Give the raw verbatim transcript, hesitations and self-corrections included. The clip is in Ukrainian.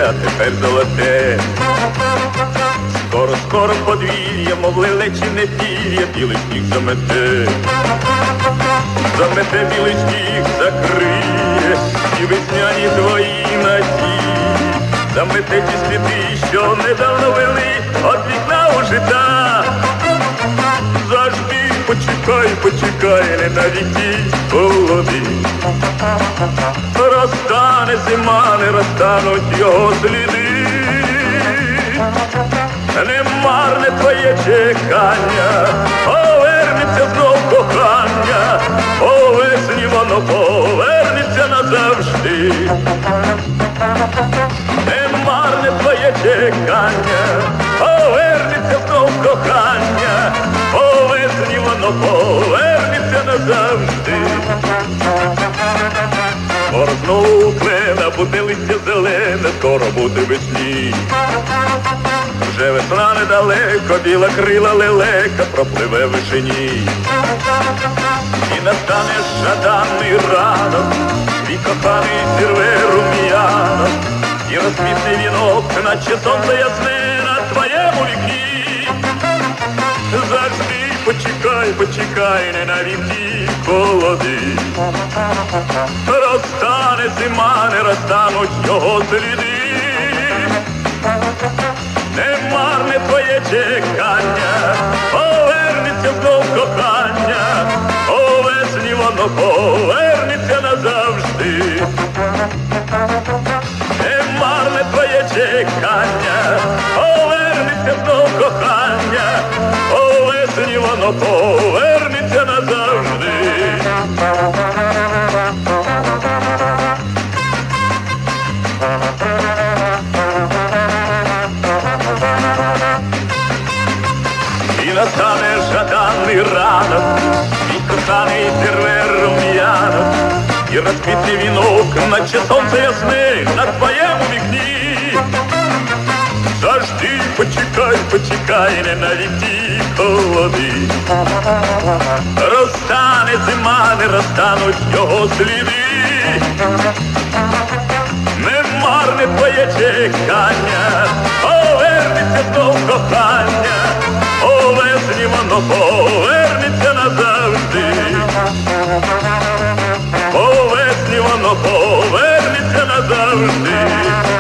а тепер золоте. Скоро, скоро подвір'я, мов лелечине пір'я, білий сніг замете. Замете білий сніг, закриє і весняні твої надії. Замете ті сліди, що недавно вели от вікна у життя. Завжди почекай, почекай, не на віки холоди. Розтане зима, не розтануть його сліди. Не марне твоє чекання, повернеться знов кохання, по весні воно повернеться назавжди. Не марне твоє чекання, повернеться знов кохання, по весні воно повернеться назавжди. Скоро знову уклена, буде листя зелене, скоро буде весні. Вже весна недалеко, біла крила лелека пропливе в вишині. І настане жаданий ранок, твій коханий зірве рум'янок, і розквітне вінок, наче сонце ясне на твоєму вікні. Завжди почекай, почекай, не на віки холоди. Розтане зима, не розтануть його сліди. Не марне твоє чекання, повернеться знов кохання, по весні воно повернеться назавжди. Не марне твоє чекання, повернеться знов кохання, по весні воно повернеться назавжди. І настане жаданий ранок, мій коханий зірве рум'янок, і розквітне вінок, наче сонце ясне на твоєму вікні. Завжди почекай, почекай, не на віки холоди. Розтане зима, не розтануть його сліди. Не марне твоє чекання, повернеться знов кохання, по весні воно повернеться назавжди. По весні воно повернеться назавжди.